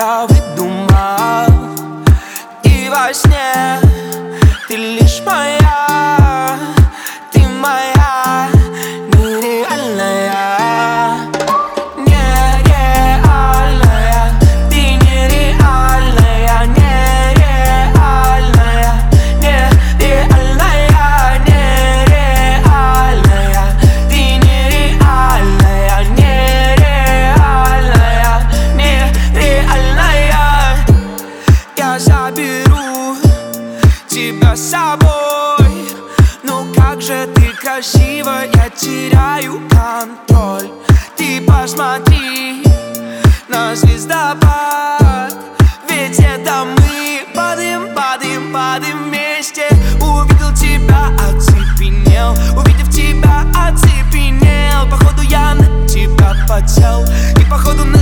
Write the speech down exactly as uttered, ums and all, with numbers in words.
тебя выдумал. И во сне ты лишь моя, ты моя, нереальная, нереальная, ты нереальная, нереальная, нереальная, нереальная, ты нереальная, нереальная, нереальная. Я заберу тебя с собой, но как же ты красива, я теряю контроль. Ты посмотри на звездопад, ведь это мы падаем, падаем, падаем вместе. Увидел тебя, оцепенел, увидев тебя, оцепенел. Походу я на тебя подсел, и походу на